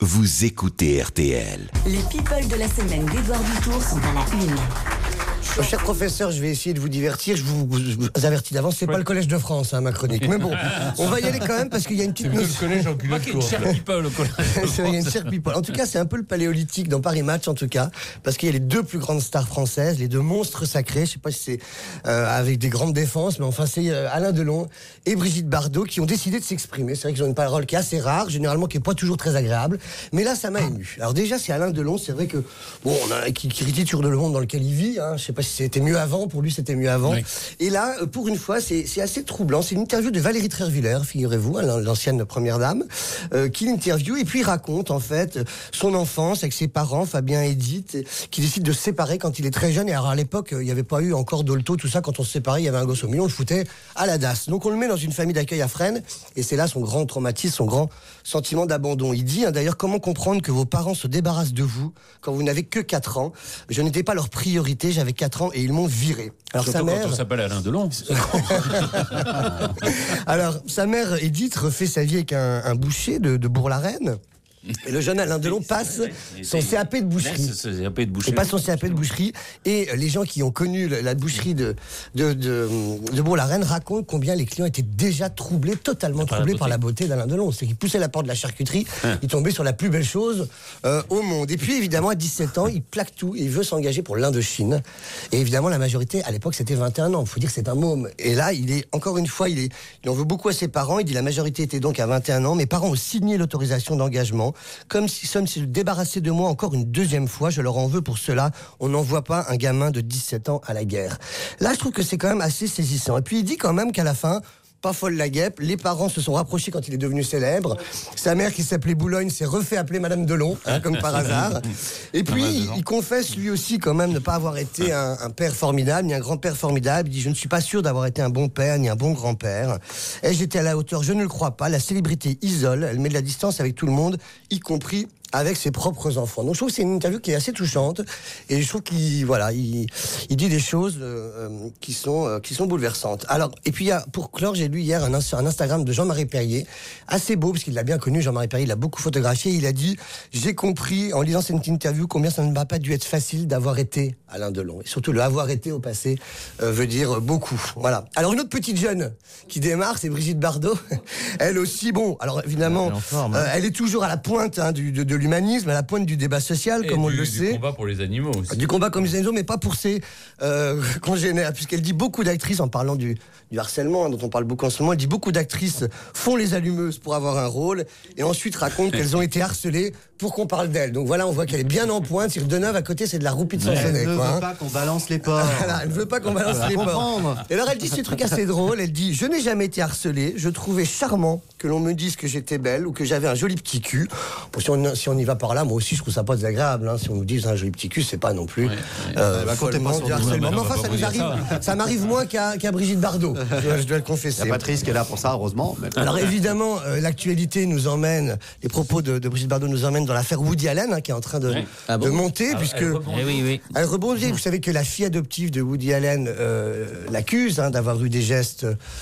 vous écoutez RTL. Les people de la semaine d'Edouard Dutour sont à la une. Cher professeur, je vais essayer de vous divertir. Je vous avertis d'avance, c'est pas le Collège de France, ma chronique. Mais bon, on va y aller quand même parce qu'il y a une petite notion. Le collège en culotte courte. Il y a une chère people. En tout cas, c'est un peu le paléolithique dans Paris Match, en tout cas, parce qu'il y a les deux plus grandes stars françaises, les deux monstres sacrés. Je sais pas si c'est avec des grandes défenses, mais enfin, c'est Alain Delon et Brigitte Bardot qui ont décidé de s'exprimer. C'est vrai qu'ils ont une parole qui est assez rare, généralement qui est pas toujours très agréable, mais là, ça m'a ému. Alors déjà, c'est Alain Delon. C'est vrai que bon, qui critique toujours le monde dans lequel il vit. Je sais pas si c'était mieux avant, pour lui c'était mieux avant. Oui. Et là, pour une fois, c'est assez troublant. C'est une interview de Valérie Trierwiller, figurez-vous, l'ancienne première dame, qui l'interview et puis raconte en fait son enfance avec ses parents, Fabien et Edith, qui décident de se séparer quand il est très jeune. Et alors à l'époque, il n'y avait pas eu encore Dolto, tout ça. Quand on se séparait, il y avait un gosse au milieu, on le foutait à la DAS. Donc on le met dans une famille d'accueil à Fresnes, et c'est là son grand traumatisme, son grand sentiment d'abandon. Il dit d'ailleurs, comment comprendre que vos parents se débarrassent de vous quand vous n'avez que 4 ans. Je n'étais pas leur priorité, j'avais 4 ans et ils m'ont viré. Alors surtout sa mère, quand on s'appelle Alain Delon. Alors sa mère Edith refait sa vie avec un boucher de Bourg-la-Reine. Et le jeune Alain Delon passe son CAP de boucherie. Il passe son CAP de boucherie. Et les gens qui ont connu la boucherie de Bourg-la-Reine racontent combien les clients étaient déjà troublés, totalement troublés par la beauté d'Alain Delon. C'est qu'il poussait la porte de la charcuterie, il tombait sur la plus belle chose au monde. Et puis évidemment, à 17 ans, il plaque tout et il veut s'engager pour l'Indochine. Et évidemment, la majorité, à l'époque, c'était 21 ans. Il faut dire que c'est un môme. Et là, encore une fois, il en veut beaucoup à ses parents. Il dit la majorité était donc à 21 ans. Mes parents ont signé l'autorisation d'engagement. Comme s'ils se débarrassaient de moi encore une deuxième fois, je leur en veux pour cela. On n'envoie pas un gamin de 17 ans à la guerre. Là, je trouve que c'est quand même assez saisissant. Et puis il dit quand même qu'à la fin, pas folle la guêpe, les parents se sont rapprochés quand il est devenu célèbre. Sa mère, qui s'appelait Boulogne, s'est refait appeler Madame Delon, comme par hasard. Et puis, il confesse lui aussi quand même ne pas avoir été un père formidable, ni un grand-père formidable. Il dit, je ne suis pas sûr d'avoir été un bon père, ni un bon grand-père. Ai-je été à la hauteur? Je ne le crois pas. La célébrité isole, elle met de la distance avec tout le monde, y compris avec ses propres enfants. Donc je trouve que c'est une interview qui est assez touchante et je trouve qu'il dit des choses qui sont bouleversantes. Alors, et puis pour clore, j'ai lu hier un Instagram de Jean-Marie Perrier, assez beau parce qu'il l'a bien connu. Jean-Marie Perrier, il l'a beaucoup photographié. Il a dit, j'ai compris en lisant cette interview combien ça ne m'a pas dû être facile d'avoir été Alain Delon. Et surtout le avoir été au passé veut dire beaucoup. Voilà. Alors une autre petite jeune qui démarre, c'est Brigitte Bardot. Elle aussi, bon, alors évidemment, elle est toujours à la pointe de l'humanisme, à la pointe du débat social, comme on le sait. Du combat pour les animaux aussi. Du combat comme les animaux, mais pas pour ses congénères, puisqu'elle dit beaucoup d'actrices, en parlant du harcèlement, dont on parle beaucoup en ce moment, elle dit beaucoup d'actrices font les allumeuses pour avoir un rôle, et ensuite racontent qu'elles ont été harcelées pour qu'on parle d'elles. Donc voilà, on voit qu'elle est bien en pointe. C'est que Deneuve à côté, c'est de la roupie de Sansonnet. Elle ne veut pas qu'on balance les porcs. Voilà, elle ne veut pas qu'on balance les porcs. Et alors elle dit ce truc assez drôle, elle dit, je n'ai jamais été harcelée, je trouvais charmant que l'on me dise que j'étais belle ou que j'avais un joli petit cul. Bon, si on y va par là, moi aussi je trouve ça pas désagréable. Si on nous dit un joli petit cul, c'est pas non plus follement du harcèlement. Mais enfin, ça m'arrive moins qu'à Brigitte Bardot, je dois le confesser. Il y a Patrice qui est là pour ça, heureusement. Mais... Alors évidemment, l'actualité nous emmène, les propos de Brigitte Bardot nous emmènent dans l'affaire Woody Allen, qui est en train de monter, puisque elle rebondit. Vous savez que la fille adoptive de Woody Allen l'accuse d'avoir eu des gestes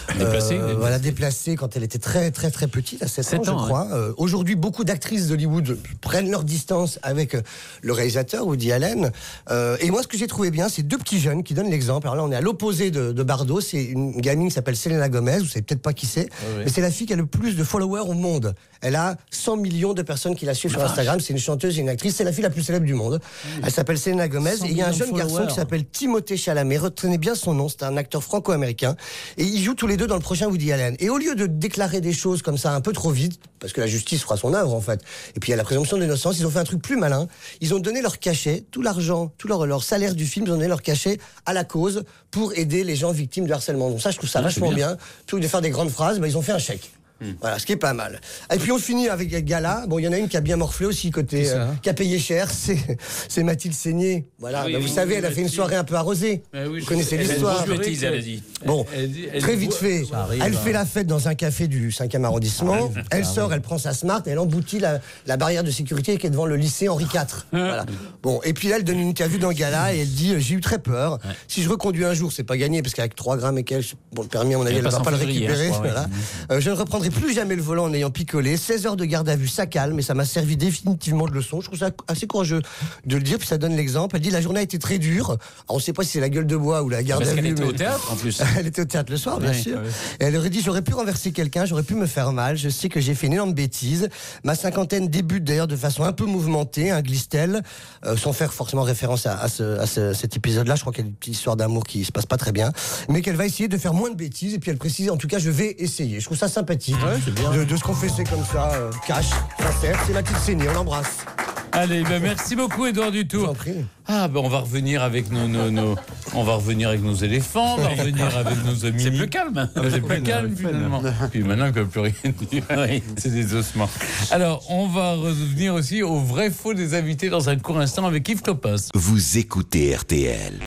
déplacés quand elle était très très très petite, à 7 ans, je crois. Aujourd'hui, beaucoup d'actrices d'Hollywood prennent leur distance avec le réalisateur Woody Allen. Et moi, ce que j'ai trouvé bien, c'est deux petits jeunes qui donnent l'exemple. Alors là, on est à l'opposé de Bardot. C'est une gamine qui s'appelle Selena Gomez. Vous savez peut-être pas qui c'est, mais c'est la fille qui a le plus de followers au monde. Elle a 100 millions de personnes qui la suivent sur Instagram. C'est une chanteuse et une actrice. C'est la fille la plus célèbre du monde. Elle s'appelle Selena Gomez. Et il y a un jeune garçon qui s'appelle Timothée Chalamet. Retenez bien son nom. C'est un acteur franco-américain. Et ils jouent tous les deux dans le prochain Woody Allen. Et au lieu de déclarer des choses comme ça un peu trop vite, parce que la justice fera son œuvre en fait, et puis il y a la présomption d'innocence, ils ont fait un truc plus malin. Ils ont donné leur cachet, tout l'argent, tout leur salaire du film, ils ont donné leur cachet à la cause pour aider les gens victimes de harcèlement. Donc ça, je trouve ça vachement bien. Plutôt que de faire des grandes phrases, ils ont fait un chèque. Voilà, ce qui est pas mal. Et puis on finit avec Gala. Bon, il y en a une qui a bien morflé aussi côté, qui a payé cher. C'est Mathilde Seigné. Voilà, vous savez, elle a fait une soirée un peu arrosée. Vous connaissez l'histoire. Bon, très vite fait. Elle fait la fête dans un café du 5e arrondissement. Elle sort, elle prend sa Smart, et elle emboutit la barrière de sécurité qui est devant le lycée Henri IV. Voilà. Bon, et puis là, elle donne une interview dans Gala et elle dit, j'ai eu très peur. Si je reconduis un jour, c'est pas gagné parce qu'avec 3 grammes et quelques, bon, le permis à mon avis, elle va pas le récupérer. Je ne reprendrai reprendrai plus jamais le volant en ayant picolé. 16 heures de garde à vue, ça calme, et ça m'a servi définitivement de leçon. Je trouve ça assez courageux de le dire, puis ça donne l'exemple. Elle dit la journée a été très dure. Alors, on ne sait pas si c'est la gueule de bois ou la garde à vue. Elle était au théâtre en plus. Elle était au théâtre le soir, bien sûr. Ouais. Et elle aurait dit j'aurais pu renverser quelqu'un, j'aurais pu me faire mal. Je sais que j'ai fait une énorme bêtise. Ma cinquantaine débute d'ailleurs de façon un peu mouvementée, glisse-t-elle, sans faire forcément référence à cet épisode-là. Je crois qu'il y a une petite histoire d'amour qui se passe pas très bien, mais qu'elle va essayer de faire moins de bêtises. Et puis elle précise en tout cas je vais essayer. Je trouve ça sympathique de se confesser comme ça, cash, sincère. C'est la petite saignée, on l'embrasse. Allez, merci beaucoup Édouard Dutour. On va revenir avec on va revenir avec nos éléphants, on va revenir avec nos amis. C'est plus calme. C'est plus calme finalement. Puis maintenant qu'on ne peut plus rien dire, c'est des ossements. Alors, on va revenir aussi au vrai faux des invités dans un court instant avec Yves Clopin. Vous écoutez RTL.